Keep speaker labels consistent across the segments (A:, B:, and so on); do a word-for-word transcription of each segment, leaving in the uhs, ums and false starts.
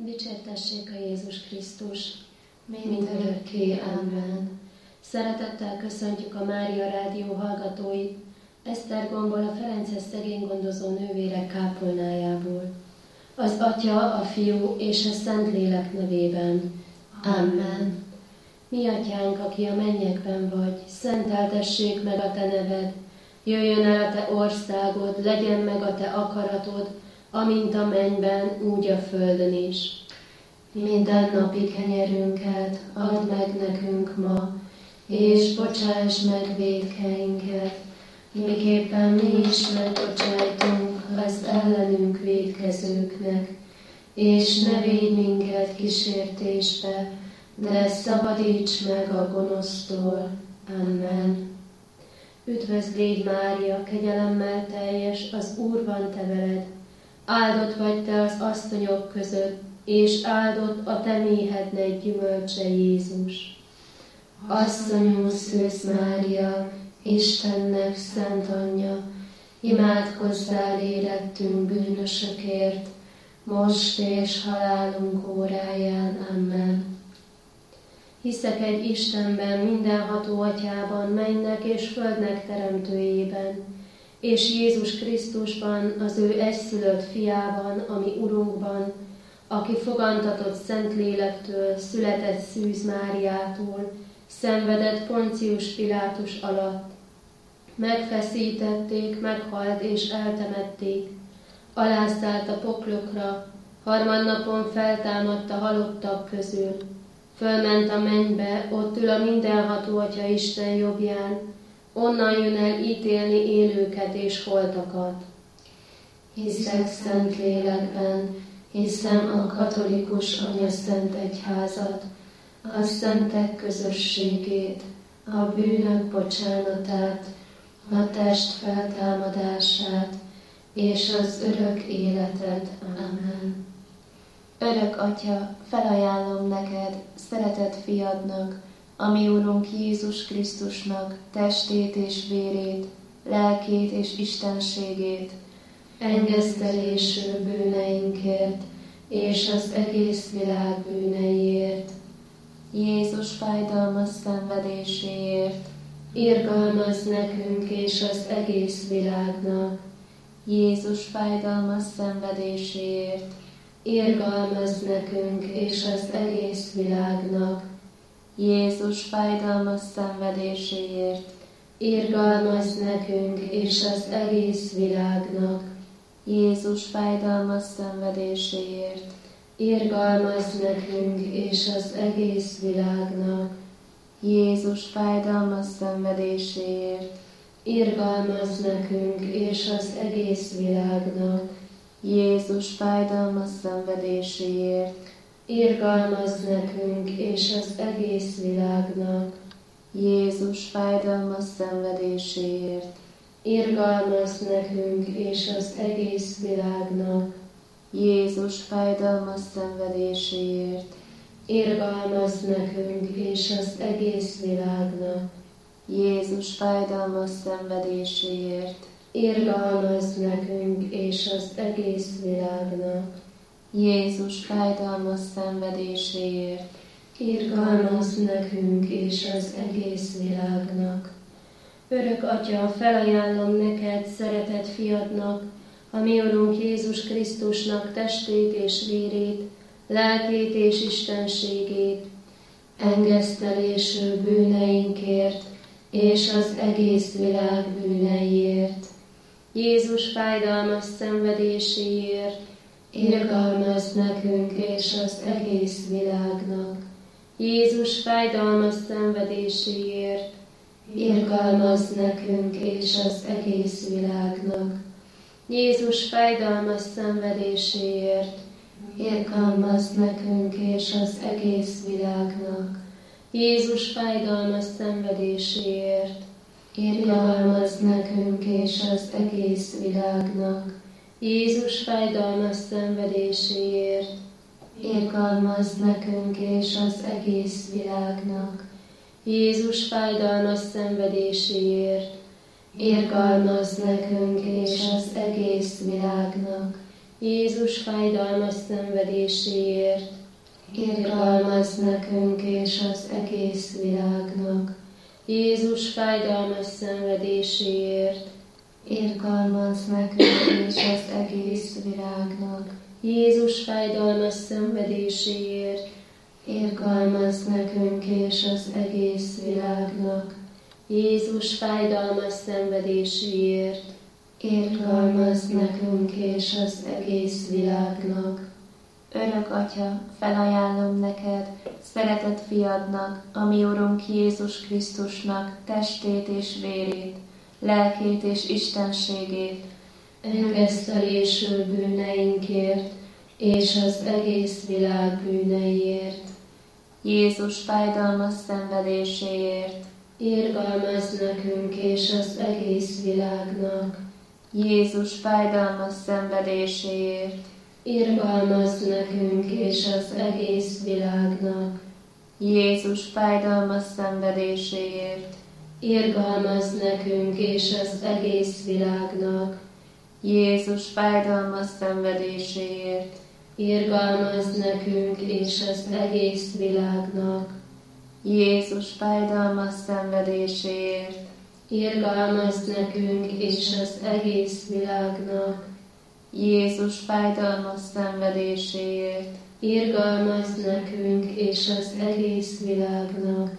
A: Dicsértessék a Jézus Krisztus, mind örökké, amen. Szeretettel köszöntjük a Mária Rádió hallgatóit, Esztergomból, a Ferences szegénygondozó nővérek kápolnájából. Az Atya, a Fiú és a Szentlélek nevében. Amen. Mi Atyánk, aki a mennyekben vagy, szenteltessék meg a Te neved, jöjjön el a Te országod, legyen meg a Te akaratod, amint a mennyben, úgy a földön is. Minden napi kenyerünket add meg nekünk ma, és bocsáss meg vétkeinket, miképpen mi is megbocsájtunk az ellenünk vétkezőknek, és ne védj minket kísértésbe, de szabadíts meg a gonosztól. Amen. Üdvözl légy, Mária, kegyelemmel teljes, az Úr van te veled. Áldott vagy te az asszonyok között, és áldott a te méhednek gyümölcse, Jézus. Asszonyú Szűz Mária, Istennek szent anyja, imádkozzál érettünk bűnösökért, most és halálunk óráján. Amen. Hiszek egy Istenben, mindenható Atyában, mennek és földnek teremtőjében, és Jézus Krisztusban, az ő egyszülött fiában, ami Urunkban, aki fogantatott Szentlélektől, született Szűz Máriától, szenvedett Poncius Pilátus alatt. Megfeszítették, meghalt és eltemették, alászállt a poklokra, harmadnapon feltámadt a halottak közül, fölment a mennybe, ott ül a mindenható Atya Isten jobbján, onnan jön el ítélni élőket és holtakat. Hiszek Szentlélekben, hiszem a katolikus anyaszent egyházat, a szentek közösségét, a bűnök bocsánatát, a test feltámadását és az örök életet. Amen.
B: Örök Atya, felajánlom neked, szeretett fiadnak, a mi Urunk Jézus Krisztusnak testét és vérét, lelkét és istenségét,
A: engesztelésű bűneinkért és az egész világ bűneiért,
B: Jézus fájdalmas szenvedéséért,
A: irgalmazz nekünk és az egész világnak,
B: Jézus fájdalmas szenvedéséért,
A: irgalmazz nekünk és az egész világnak,
B: Jézus fájdalmas szenvedéséért,
A: irgalmazz nekünk és az egész világnak,
B: Jézus fájdalmas szenvedéséért,
A: irgalmazz nekünk és az egész világnak,
B: Jézus fájdalmas szenvedéséért,
A: irgalmazz nekünk és az egész világnak,
B: Jézus fájdalmas szenvedéséért,
A: irgalmazz nekünk és az egész világnak,
B: Jézus fájdalmas szenvedéséért,
A: irgalmazz nekünk és az egész világnak,
B: Jézus fájdalmas szenvedéséért,
A: irgalmazz nekünk és az egész világnak,
B: Jézus fájdalmas szenvedéséért,
A: irgalmazz nekünk és az egész világnak,
B: Jézus fájdalmas szenvedéséért,
A: irgalmazz nekünk és az egész világnak. Örök Atya, felajánlom neked, szeretett fiadnak, a mi Urunk Jézus Krisztusnak testét és vérét, lelkét és istenségét, engesztelésű bűneinkért és az egész világ bűneiért, Jézus fájdalmas szenvedéséért, irgalmazz nekünk és az egész világnak, Jézus fájdalmas szenvedéséért, irgalmazz nekünk és az egész világnak, Jézus fájdalmas szenvedéséért, irgalmazz nekünk és az egész világnak, Jézus fájdalmas szenvedéséért, irgalmazz nekünk és az egész világnak, Jézus fájdalmas szenvedéséért,
B: irgalmazz nekünk és az egész világnak,
A: Jézus fájdalmas szenvedéséért,
B: irgalmazz nekünk és az egész világnak,
A: Jézus fájdalmas szenvedéséért,
B: irgalmazz nekünk és az egész világnak.
A: Jézus fájdalmas szenvedéséért,
B: irgalmazz nekünk és az egész világnak.
A: Jézus fájdalmas szenvedéséért,
B: irgalmazz nekünk és az egész világnak.
A: Jézus fájdalmas szenvedéséért,
B: irgalmazz nekünk és az egész világnak. Örök Atya, felajánlom neked, szeretett fiadnak, a mi Urunk Jézus Krisztusnak testét és vérét, lelkét és istenségét,
A: engesztelésül bűneinkért és az egész világ bűneiért.
B: Jézus fájdalmas szenvedéséért,
A: irgalmazz nekünk és az egész világnak.
B: Jézus fájdalmas szenvedéséért,
A: irgalmazz nekünk és az egész világnak.
B: Jézus fájdalmas szenvedéséért,
A: irgalmazz nekünk és az egész világnak.
B: Jézus fájdalmas szenvedéséért,
A: irgalmazz nekünk és az egész világnak.
B: Jézus fájdalmas szenvedéséért,
A: irgalmazz nekünk és az egész világnak.
B: Jézus fájdalmas szenvedéséért,
A: irgalmazz nekünk és az egész világnak.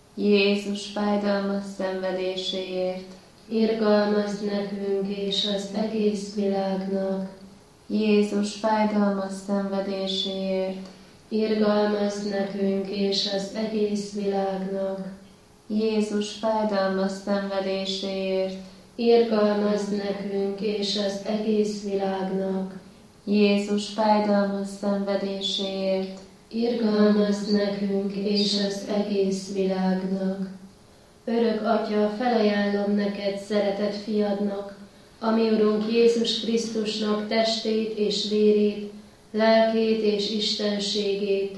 B: Jézus fájdalmas szenvedéséért,
A: irgalmazz nekünk és az egész világnak.
B: Jézus fájdalmas szenvedéséért,
A: irgalmazz nekünk és az egész világnak.
B: Jézus fájdalmas szenvedéséért,
A: irgalmazz nekünk és az egész világnak.
B: Jézus fájdalmas szenvedéséért,
A: irgalmazz nekünk és az egész világnak. Örök Atya, felajánlom neked, szeretett fiadnak, a mi Urunk Jézus Krisztusnak testét és vérét, lelkét és istenségét,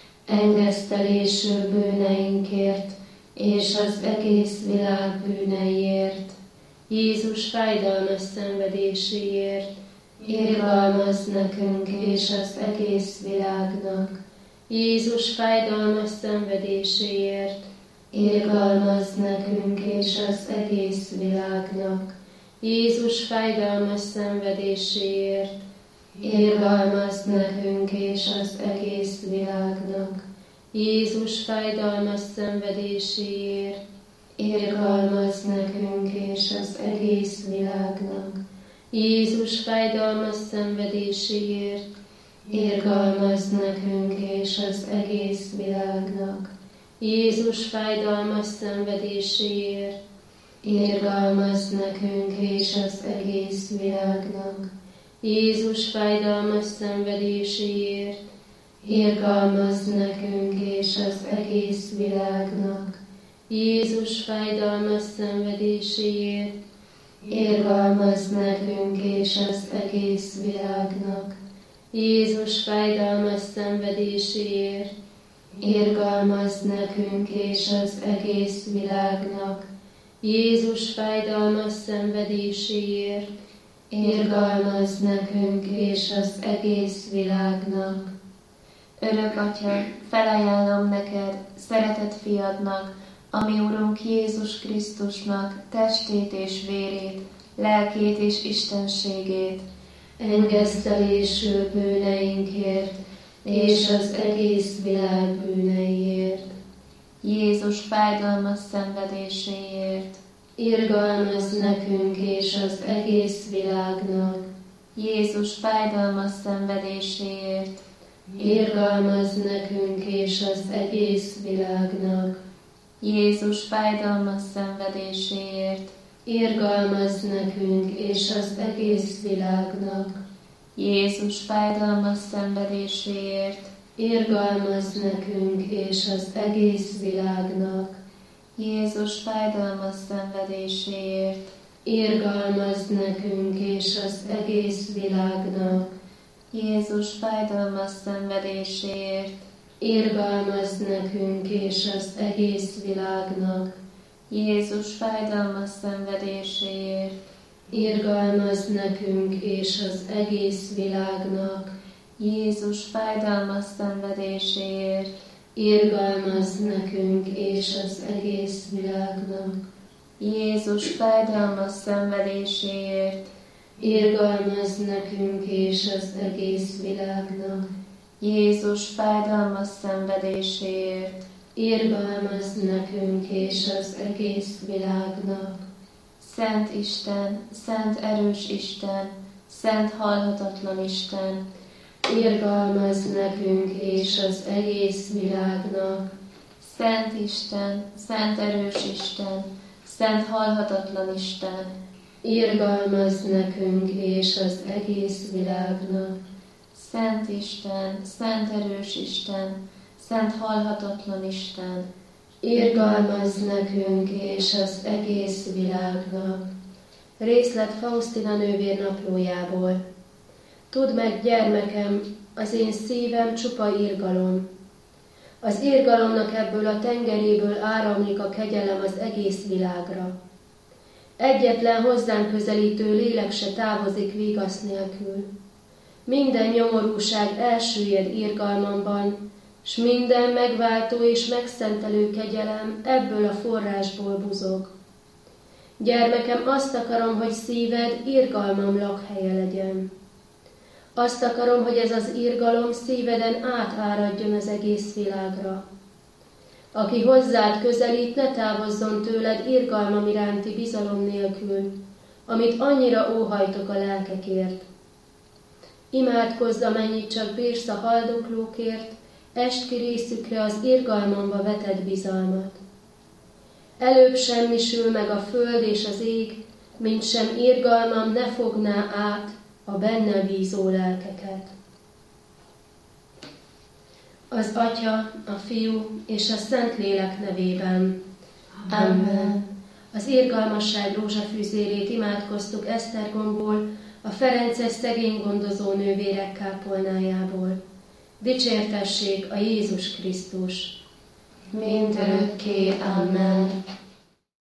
B: engesztelésül bűneinkért és az egész világ bűneiért,
A: Jézus fájdalmas szenvedéséért,
B: irgalmazz nekünk és az egész világnak.
A: Jézus fájdalmas szenvedéséért,
B: irgalmazz nekünk és az egész világnak.
A: Jézus fájdalmas szenvedéséért,
B: irgalmazz nekünk és az egész világnak.
A: Jézus fájdalmas szenvedéséért,
B: irgalmazz nekünk és az egész világnak.
A: Jézus fájdalmas szenvedéséért,
B: irgalmazz nekünk és az egész világnak.
A: Jézus fájdalmas szenvedéséért,
B: irgalmazz nekünk és az egész világnak.
A: Jézus fájdalmas szenvedéséért,
B: irgalmazz nekünk és az egész világnak.
A: Jézus fájdalmas szenvedéséért,
B: irgalmazz nekünk és az egész világnak.
A: Jézus fájdalmas szenvedéséért,
B: irgalmazz nekünk és az egész világnak.
A: Jézus fájdalmas szenvedéséért,
B: irgalmazz nekünk és az egész világnak. Örök Atya, felajánlom neked, szeretett fiadnak, a mi Urunk Jézus Krisztusnak testét és vérét, lelkét és istenségét,
A: engesztelésül bűneinkért és az egész világ bűneiért,
B: Jézus fájdalmas szenvedéséért,
A: irgalmazz nekünk és az egész világnak.
B: Jézus fájdalmas szenvedéséért,
A: irgalmazz nekünk és az egész világnak.
B: Jézus fájdalmas szenvedéséért,
A: irgalmazz nekünk és az egész világnak.
B: Jézus fájdalmas szenvedéséért,
A: irgalmazz nekünk és az egész világnak.
B: Jézus fájdalmas szenvedéséért,
A: irgalmazz nekünk és az egész világnak.
B: Jézus fájdalmas szenvedéséért,
A: irgalmazz nekünk és az egész világnak.
B: Jézus fájdalmas szenvedéséért,
A: irgalmazz nekünk és az egész világnak.
B: Jézus fájdalmas szenvedéséért,
A: Irgalmazz nekünk és az egész világnak.
B: Jézus fájdalmas szenvedéséért,
A: Irgalmazz nekünk és az egész világnak.
B: Jézus fájdalmas szenvedéséért,
A: Irgalmazz nekünk és az egész világnak.
B: Szent Isten, szent erős Isten, szent halhatatlan Isten,
A: Irgalmazz nekünk és az egész világnak.
B: Szent Isten, szent erős Isten, szent halhatatlan Isten,
A: Irgalmazz nekünk és az egész világnak.
B: Szent Isten, szent erős Isten, szent halhatatlan Isten,
A: Irgalmazz nekünk és az egész világnak. Részlet Faustina nővér naplójából. Tudd meg, gyermekem, az én szívem csupa irgalom. Az irgalomnak ebből a tengeréből áramlik a kegyelem az egész világra. Egyetlen hozzánk közelítő lélek se távozik vigasz nélkül. Minden nyomorúság elsüllyed irgalmamban, s minden megváltó és megszentelő kegyelem ebből a forrásból buzog. Gyermekem, azt akarom, hogy szíved irgalmam lakhelye legyen. Azt akarom, hogy ez az irgalom szíveden átáradjon az egész világra. Aki hozzád közelít, ne távozzon tőled irgalmam iránti bizalom nélkül, amit annyira óhajtok a lelkekért. Imádkozz, amennyit csak bírsz a haldoklókért, est ki részükre az irgalmamba vetett bizalmat. Előbb semmisül meg a föld és az ég, mint sem irgalmam ne fogná át a benne bízó lelkeket. Az Atya, a Fiú és a Szentlélek nevében. Amen. Az irgalmasság rózsafűzérét imádkoztuk Esztergomból, a ferences szegény gondozó nővérek kápolnájából. Dicsértessék a Jézus Krisztus!
B: mindörökké. Amen.